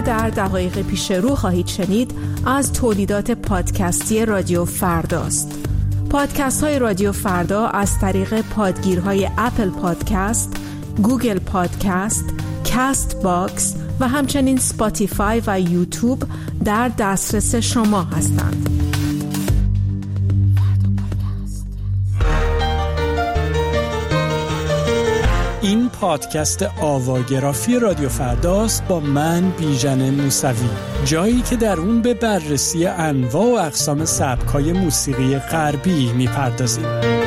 در دقایق پیش رو خواهید شنید از تولیدات پادکستی رادیو فرداست. پادکست های رادیو فردا از طریق پادگیرهای اپل پادکست، گوگل پادکست، کاست باکس و همچنین اسپاتیفای و یوتیوب در دسترس شما هستند. این پادکست آواگرافی رادیو فرداست با من بیژن موسوی، جایی که در اون به بررسی انواع و اقسام سبک‌های موسیقی غربی میپردازیم.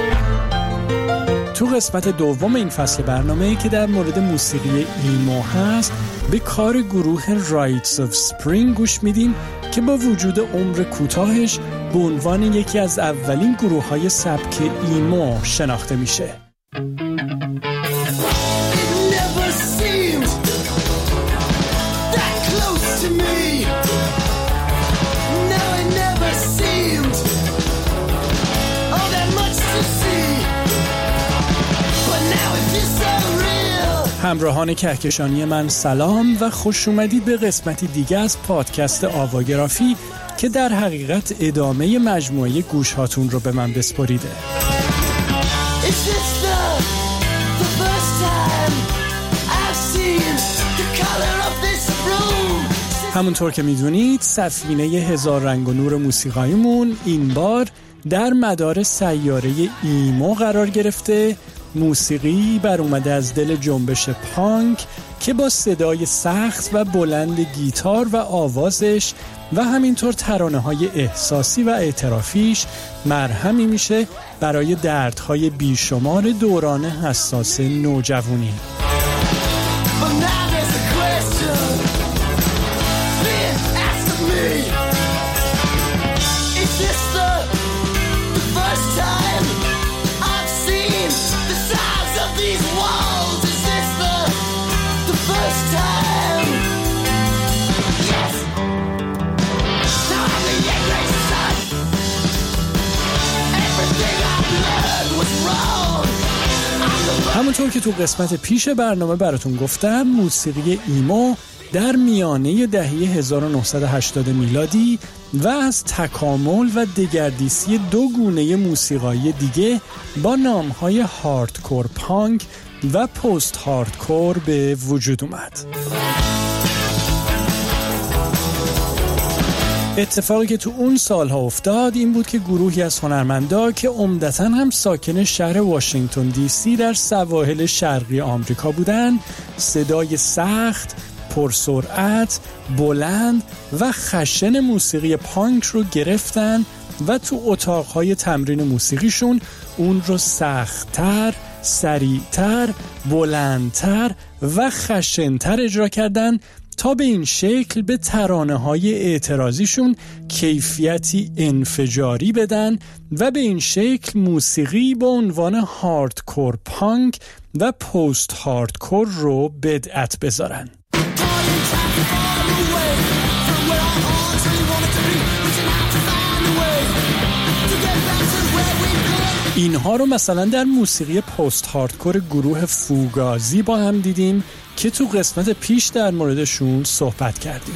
تو قسمت دوم این فصل برنامه که در مورد موسیقی ایمو هست، به کار گروه رایتس آف اسپرینگ گوش میدیم که با وجود عمر کوتاهش به عنوان یکی از اولین گروه‌های سبک ایمو شناخته میشه. همراهان کهکشانی من سلام و خوش اومدید به قسمتی دیگه از پادکست آواگرافی که در حقیقت ادامه مجموعه گوش هاتون رو به من بسپریده. همونطور که میدونید سفینه هزار رنگ و نور موسیقایمون این بار در مدار سیاره ایمو قرار گرفته، موسیقی بر اومده از دل جنبش پانک که با صدای سخت و بلند گیتار و آوازش و همینطور ترانه‌های احساسی و اعترافیش مرهمی میشه برای دردهای بیشمار دوران حساس نوجوانی. همونطور که تو قسمت پیش برنامه براتون گفتم، موسیقی ایمو در میانه دهه 1980 میلادی و از تکامل و دگردیسی دو گونه موسیقایی دیگه با نامهای هاردکور پانک و پست هاردکور به وجود اومد. اتفاقی که تو اون سالها افتاد این بود که گروهی از هنرمندا که عمدتاً هم ساکن شهر واشنگتن دی سی در سواحل شرقی آمریکا بودن، صدای سخت، پرسرعت، بلند و خشن موسیقی پانک رو گرفتن و تو اتاقهای تمرین موسیقیشون اون رو سخت‌تر، سریع‌تر، بلندتر و خشن‌تر اجرا کردن تا به این شکل به ترانه‌های اعتراضیشون کیفیتی انفجاری بدن و به این شکل موسیقی با عنوان هاردکور پانک و پست هاردکور رو بدعت بذارن. اینها رو مثلا در موسیقی پست هاردکور گروه فوگازی با هم دیدیم که تو قسمت پیش در موردشون صحبت کردیم.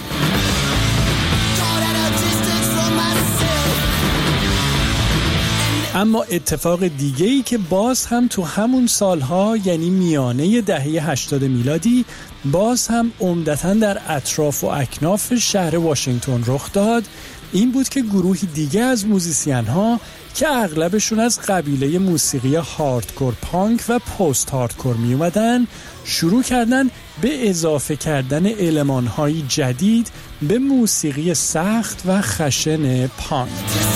اما اتفاق دیگه‌ای که باز هم تو همون سالها یعنی میانه دهه 80 میلادی باز هم عمدتاً در اطراف و اکناف شهر واشنگتن رخ داد، این بود که گروهی دیگه از موزیسین‌ها که اغلبشون از قبیله موسیقی هاردکور پانک و پست هاردکور می اومدن شروع کردن به اضافه کردن المان‌های جدید به موسیقی سخت و خشن پانک.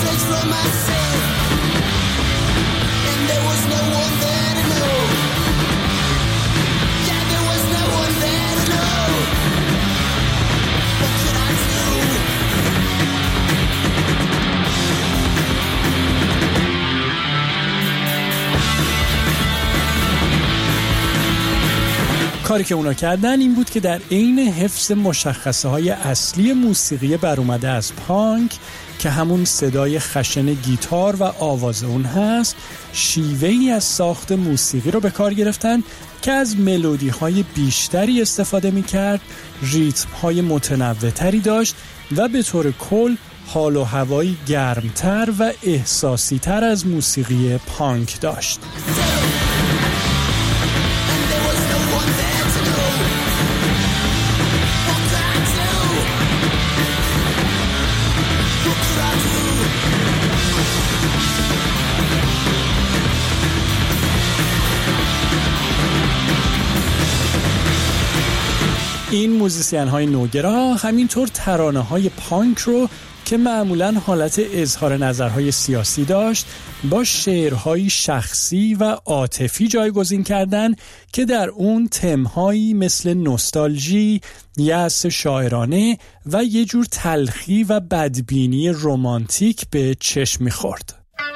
کاری که اونا کردن این بود که در عین حفظ مشخصه های اصلی موسیقی بر اومده از پانک که همون صدای خشن گیتار و آواز اون هست، شیوهی از ساخت موسیقی رو به کار گرفتن که از ملودی های بیشتری استفاده می کرد، ریتم های متنوع‌تری داشت و به طور کل حال و هوایی گرمتر و احساسی تر از موسیقی پانک داشت. این موزیسین های نوگرا همینطور ترانه های پانک رو که معمولاً حالت اظهار نظرهای سیاسی داشت با شعرهای شخصی و عاطفی جایگزین کردن که در اون تمهایی مثل نوستالژی، یأس شاعرانه و یه جور تلخی و بدبینی رمانتیک به چشم می‌خورد.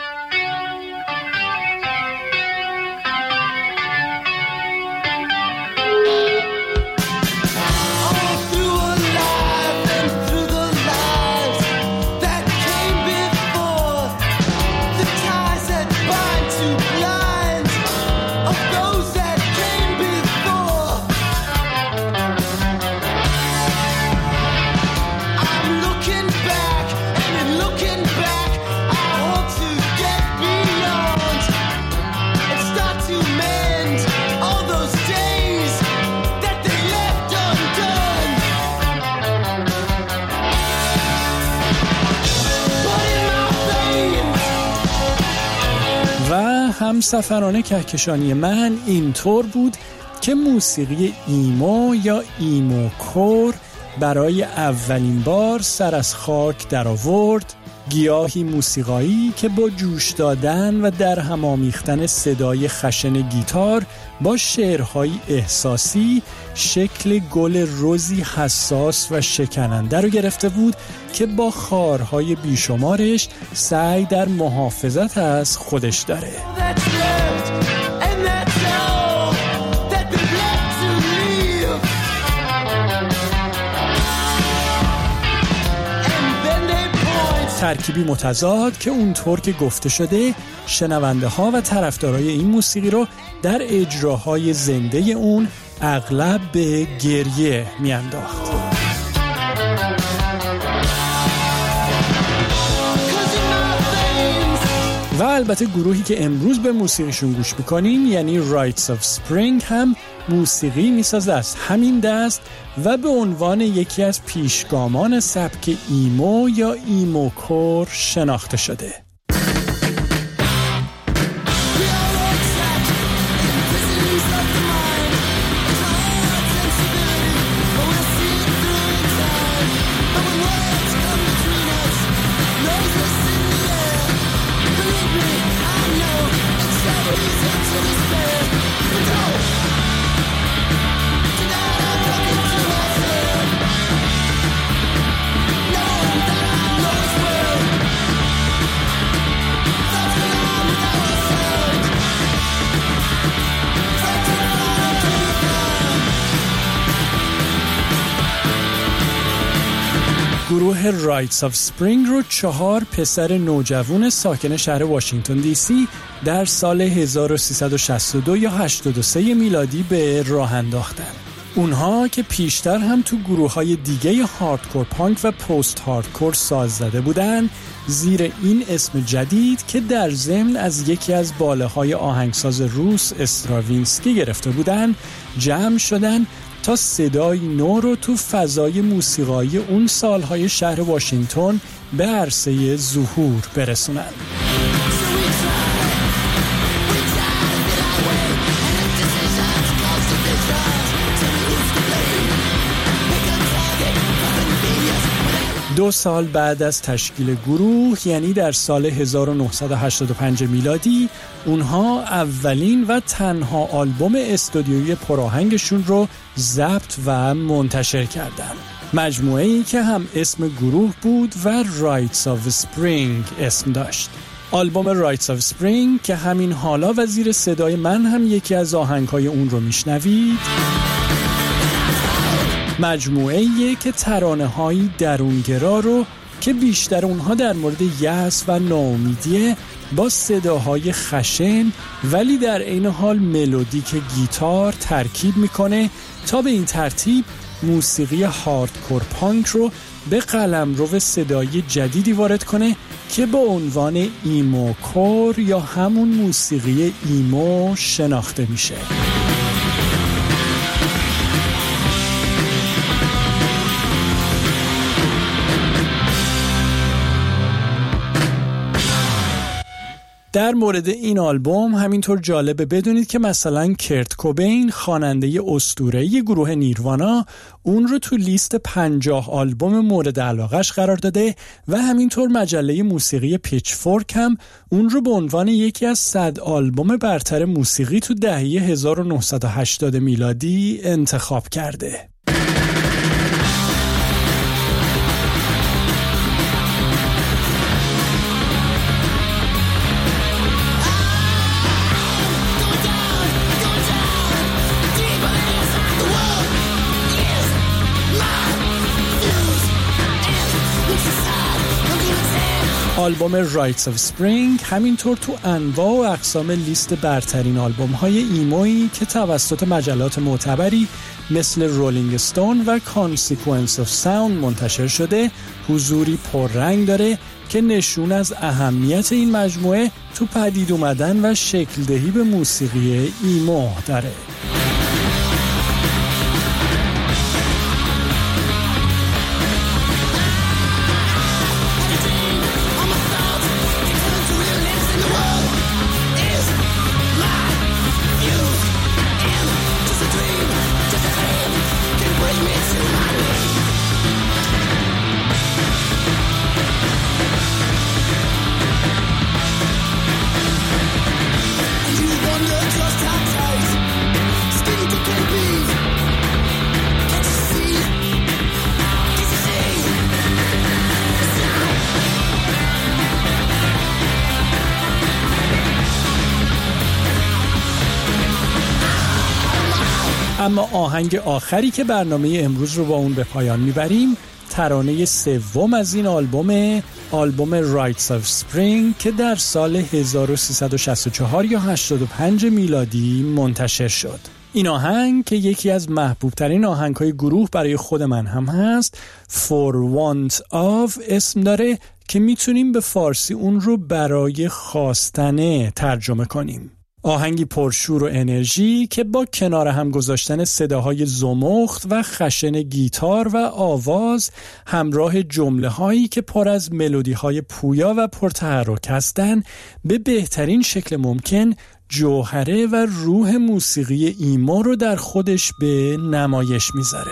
همسفرانه کهکشانی من اینطور بود که موسیقی ایمو یا ایموکور برای اولین بار سر از خاک در آورد، گیاهی موسیقایی که با جوش دادن و در هم آمیختن صدای خشن گیتار با شعرهای احساسی شکل گل رزی حساس و شکننده رو گرفته بود که با خارهای بیشمارش سعی در محافظت از خودش داره. ترکیبی متضاد که اونطور که گفته شده شنونده ها و طرفدارای این موسیقی رو در اجراهای زنده اون اغلب به گریه میانداخت. و البته گروهی که امروز به موسیقیشون گوش میکنیم یعنی Rites of Spring هم موسیقی میسازه از همین دست و به عنوان یکی از پیشگامان سبک ایمو یا ایموکور شناخته شده. گروه Rites of Spring رو 4 پسر نوجوان ساکن شهر واشنگتن دی سی در سال 1362 یا 83 میلادی به راه انداختن. اونها که پیشتر هم تو گروه‌های دیگه هاردکور پانک و پست هاردکور ساز زده بودن، زیر این اسم جدید که در ضمن از یکی از باله‌های آهنگساز روس استراوینسکی گرفته بودن، جمع شدن تا صدای نو رو تو فضای موسیقایی اون سالهای شهر واشنگتن به عرصه ظهور برسونن. دو سال بعد از تشکیل گروه، یعنی در سال 1985 میلادی، اونها اولین و تنها آلبوم استودیویی پرآهنگشون رو ضبط و منتشر کردن. مجموعه‌ای که هم اسم گروه بود و Rites of Spring اسم داشت. آلبوم Rites of Spring که همین حالا و زیر صدای من هم یکی از آهنگ‌های اون رو میشنوید، مجموعه‌ای که ترانه‌های درونگرا رو که بیشتر اونها در مورد یأس و ناامیدیه، با صداهای خشن ولی در عین حال ملودیک گیتار ترکیب میکنه تا به این ترتیب موسیقی هاردکور پانک رو به قلمرو صدایی جدیدی وارد کنه که با عنوان ایمو کور یا همون موسیقی ایمو شناخته میشه. در مورد این آلبوم همینطور جالبه بدونید که مثلا کرت کوبین، خواننده اسطوره‌ای گروه نیروانا، اون رو تو لیست 50 آلبوم مورد علاقش قرار داده و همینطور مجله موسیقی پیچفورک هم اون رو به عنوان یکی از 100 آلبوم برتر موسیقی تو دهه 1980 میلادی انتخاب کرده. آلبوم Rites of Spring همینطور تو انواع و اقسام لیست برترین آلبوم‌های ایمویی که توسط مجلات معتبری مثل رولینگ استون و کانسیکوئنس آف ساوند منتشر شده حضوری پررنگ داره که نشون از اهمیت این مجموعه تو پدید اومدن و شکل دهی به موسیقی ایمو داره. اما آهنگ آخری که برنامه امروز رو با اون به پایان میبریم ترانه سوم از این آلبوم Rites of Spring که در سال 1364 یا 85 میلادی منتشر شد. این آهنگ که یکی از محبوب ترین آهنگ‌های گروه برای خود من هم هست، For Want Of اسم داره که میتونیم به فارسی اون رو برای خواستنه ترجمه کنیم. آهنگی پرشور و انرژی که با کنار هم گذاشتن صداهای زمخت و خشن گیتار و آواز همراه جمله‌هایی که پر از ملودی‌های پویا و پرتحرک هستند به بهترین شکل ممکن جوهره و روح موسیقی ایمو رو در خودش به نمایش میذاره.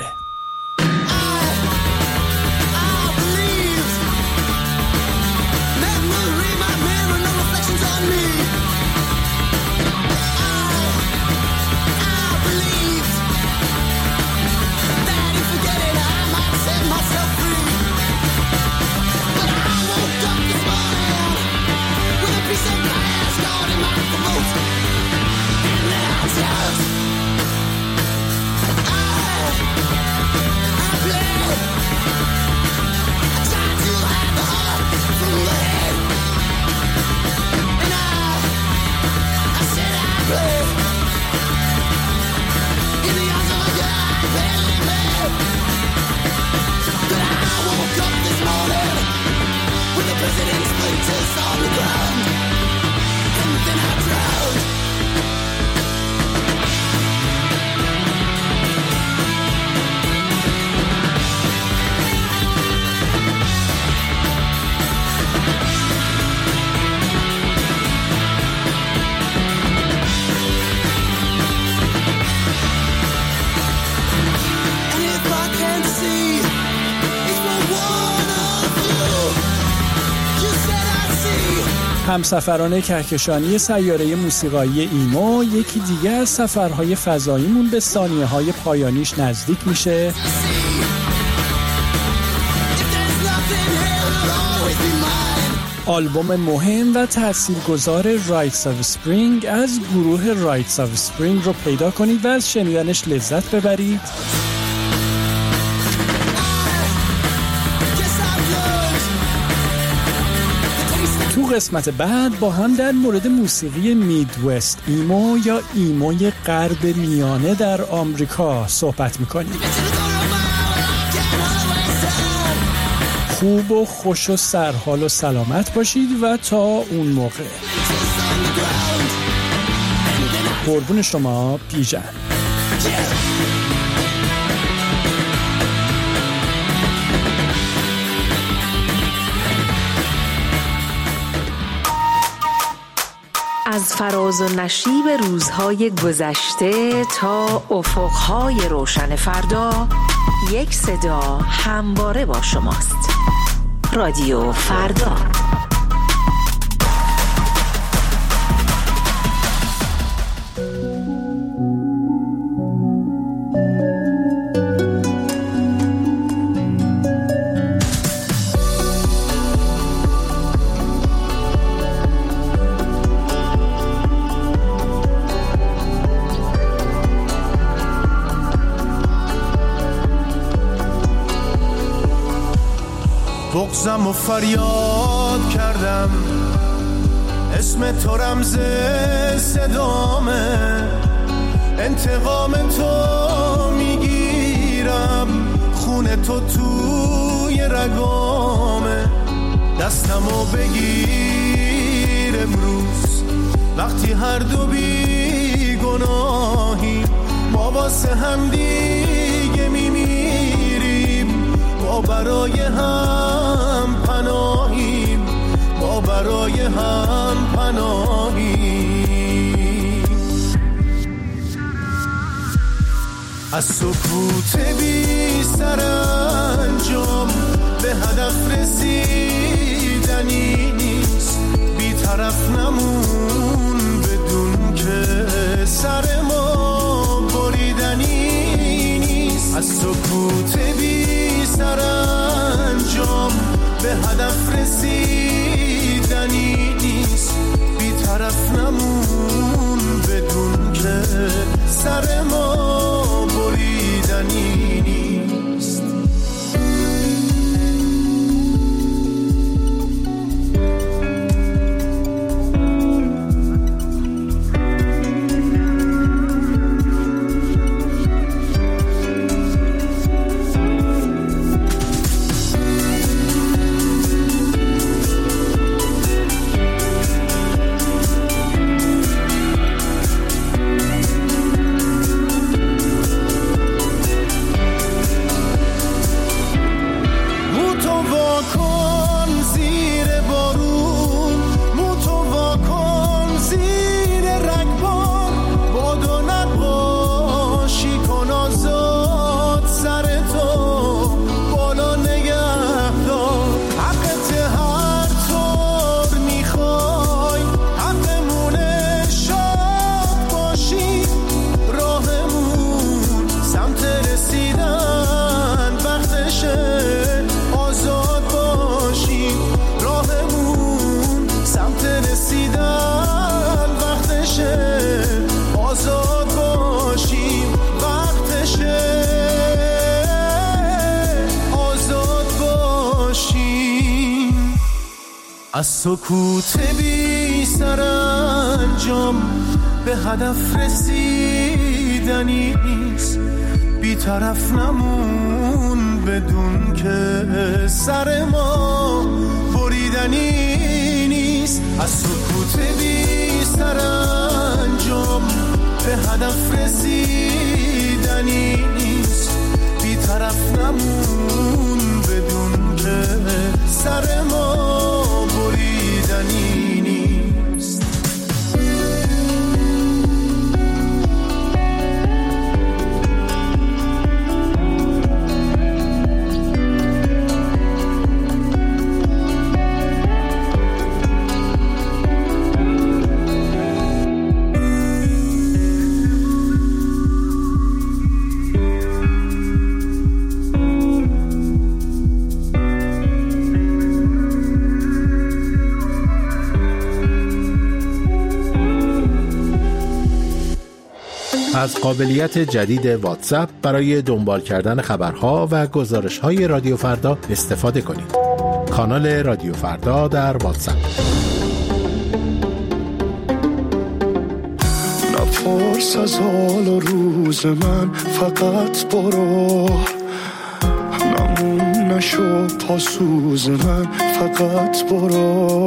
همسفران کهکشانی سیاره موسیقایی ایمو یکی دیگه از سفرهای فضاییمون به ثانیه‌های پایانیش نزدیک میشه. آلبوم مهم و تاثیرگذار Rites of Spring از گروه Rites of Spring رو پیدا کنید و از شنیدنش لذت ببرید. تو قسمت بعد با هم در مورد موسیقی میدوست ایمو یا ایموی غرب میانه در آمریکا صحبت میکنیم. خوب و خوش و سرحال و سلامت باشید و تا اون موقع قربون شما، بیژن. از فراز و نشیب روزهای گذشته تا افقهای روشن فردا، یک صدا همواره با شماست. رادیو فردا. بغضم و فریاد کردم، اسم تو رمز صدامه، انتقام تو میگیرم، خون تو توی رگامه، دستمو بگیر امروز وقتی هر دو بی گناهی، ما واسه هم دیگه میمیریم، ما برای هم پناهیم، ما برای هم پناهیم. از سکوت بی سرانجام به هدف رسیدنی نیست، بی طرف نمون بدون که سر ما بریدنی نیست. از سکوت بی سرانجام به هدف رسیدنی نیست، بی طرف نمون بدون که سر ما بریدنی نیست. از سکوت بی سرانجام به هدف رسیدنی نیست، بی طرف نمون بدون که سر ما بریدنی نیست. از سکوت بی سرانجام به هدف رسیدنی نیست، بی طرف نمون بدون که سر ما بریدنی نیست. از قابلیت جدید واتساپ برای دنبال کردن خبرها و گزارش‌های رادیو فردا استفاده کنید. کانال رادیو فردا در واتساپ. بپرس از حال و روز من، فقط برو نمون نشو پاسوز من، فقط برو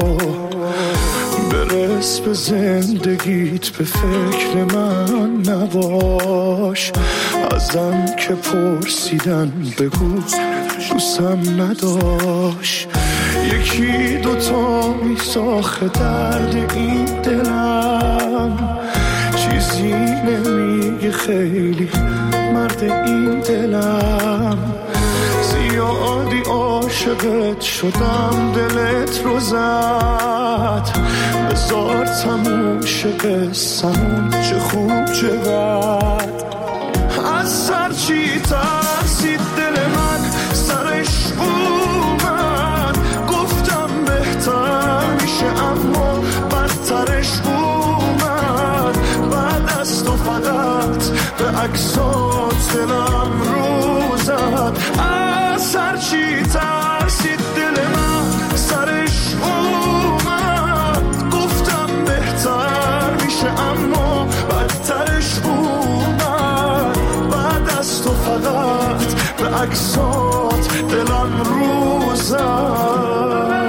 برس به زندگیت، به فکر من نباش. ازم که پرسیدن بگو دوستم نداشت. یکی دوتا میساخه درد این دلم، چیزی نمیگه خیلی مرد این دلم. زیادی عاشقت شدم دلت رو زد، بذار تموم شه قصه‌مون، چه خوب چه بد. از سر چی ترسید دل من، سرش اومد، گفتم بهتر میشه اما بدترش اومد. بعد از تو فقط به عکسات دلم رو زد. از سر چی ترسید دل من، سرش اومد، گفتم بهتر میشه اما بدترش اومد. بعد از تو فقط به عکسات دلم رو زد.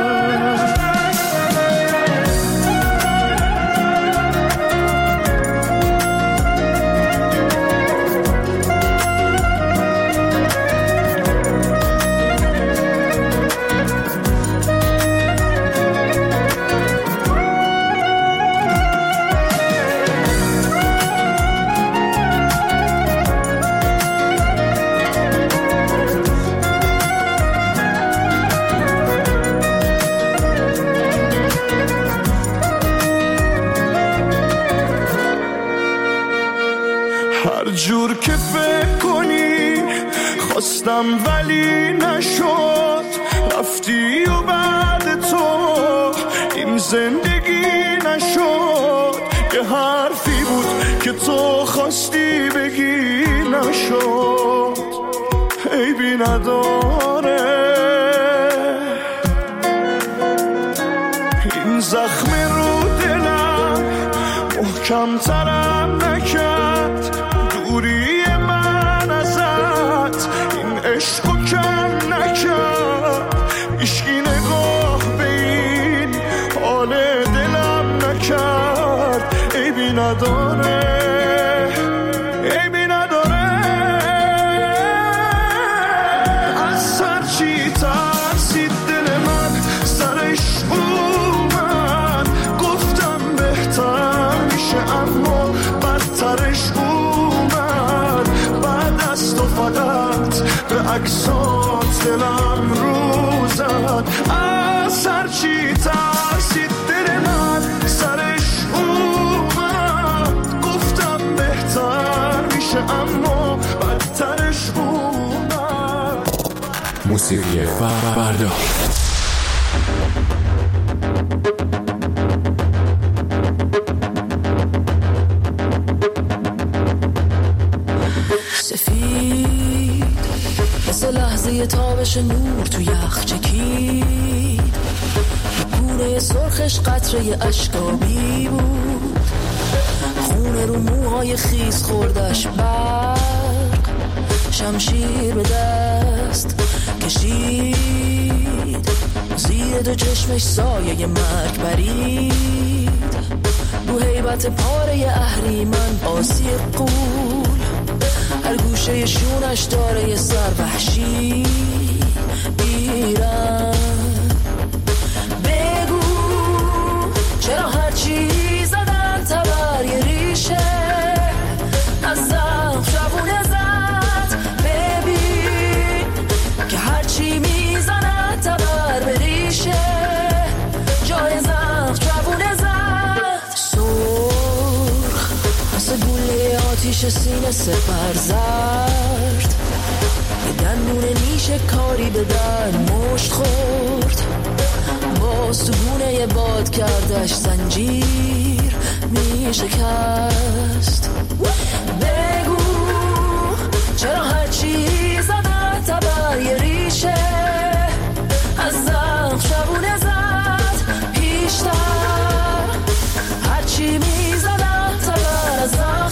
هر جور که فکر کنی خواستم ولی نشد، رفتی و بعد تو این زندگی نشد. یه حرفی بود که تو خواستی بگی نشد، عیبی نداره. این زخم رو دلم محکم ترم نکرد، دوری من ازت این عشقو کم نکرد. عشقی نگاه به این حال دلم نکرد، عیبی نداره، عیبی نداره. از سر چی ترسید دل من، سرش اومد، گفتم بهتر میشه اما بدترش اومد. بعد از تو فقط به عکسات دلم رو زد. از سر چی ترسید دل من، سرش اومد، گفتم بهتر میشه اما بدترش اومد. موسیقی فردا. سفید مثل لحظه تابش نور تو یخ چکید، گونه سرخش قطره اشکابی بود، خونه رو موهای خیس خوردش برق، شمشیر به دست کشید، زیر دو چشمش سایه مرگ برید، رو هیبت پاره اهریمن آسی قول، هر گوشه شونش داره یه سر وحشی ایران. بگو چرا هرچی زدن تبر یه ریشه از زخم شبونه زد. ببین که هرچی میزنن تبر به ریشه جای زخم شبونه زد. سرخ مثل گوله آتیش سینه سپر زرد، یه دندون نیشه کاری به در مشت خورد، باز تو گونه یه باد کردش زنجیر می شکست. بگو چرا هرچی زدن تبر یه ریشه از زخم شبونه زد. پیشتر هرچی می زدن تبر از زخم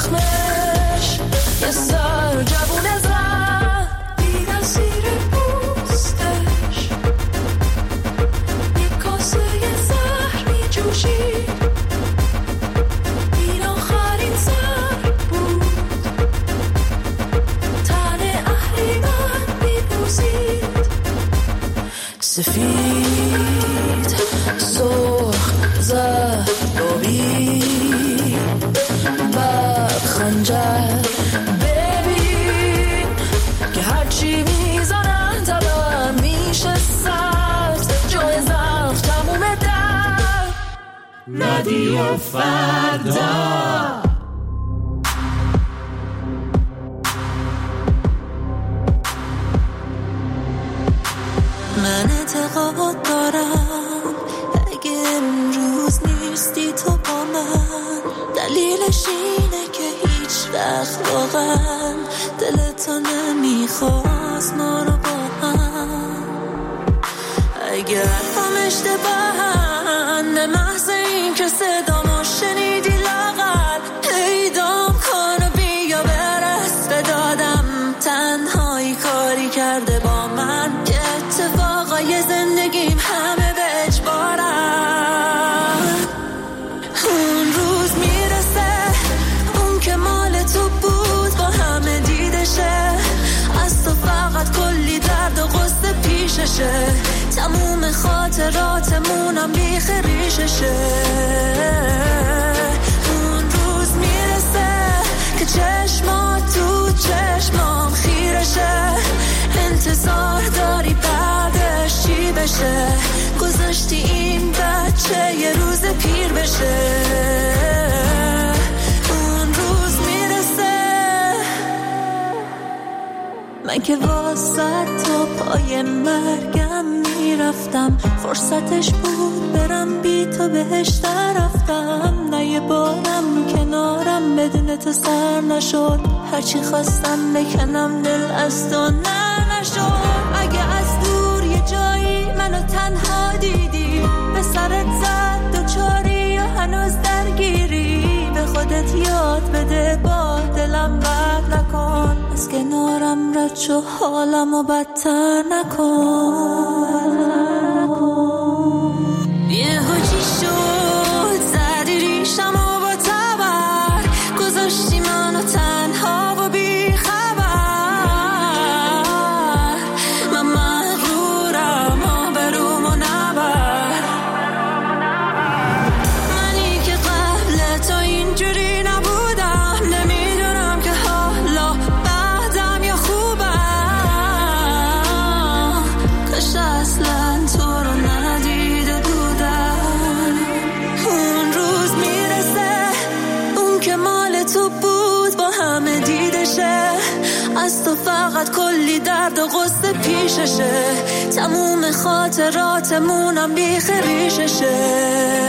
رادیو فردا. من اعتقاد دارم اگه امروز نیستی تو با من، دلیلش اینه که هیچ وقت واقعا دلتو نمیخواست ما رو با هم. اگر هم اشتباهن به محض این که صدامو شنیدی لاغر پیدام کن و بیا برس به دادم. تنهایی کاری کرده با من که اتفاقای زندگیم همه به اجبارن. اون روز میرسه اون که مال تو بود با همه دیدشه، از تو فقط کلی درد و غصه پیششه، تموم خاطراتمونم بیخ ریششه. اون روز میرسه که چشمات تو چشمام خیرشه، انتظار داری بعدش چی بشه، گذاشتی این بچه یه روز پیر بشه. اون روز میرسه من که واسه تو پای مرگم میرفتم، فرصتش بود برم بی تو بهش رفتم. نه یه بارم کنارم بدون تو سر نشد، هرچی خواستم بکنم دل از تو نشد. اگه از دور یه جایی منو تنها دیدی، به سرت زد دوچاری و هنوز درگیری، به خودت یاد بده با دلم بد نکن، از کنارم رد شو حالمو بدتر نکن. یه چی شد زدی ریشمو با تبر، گذاشتی منو تنها و بی خبر. من مغرورم آبرومو نبر، منی که قبل تو اینجوری نبودم، نمیدونم که حالا بعدم یا خوبم. کاش اصلا تو رو ندیده بودم. اون روز میرسه اون که مال تو بود با همه دیدشه، از تو فقط کلی درد و غصه پیششه، تموم خاطراتمونم بیخ ریششه.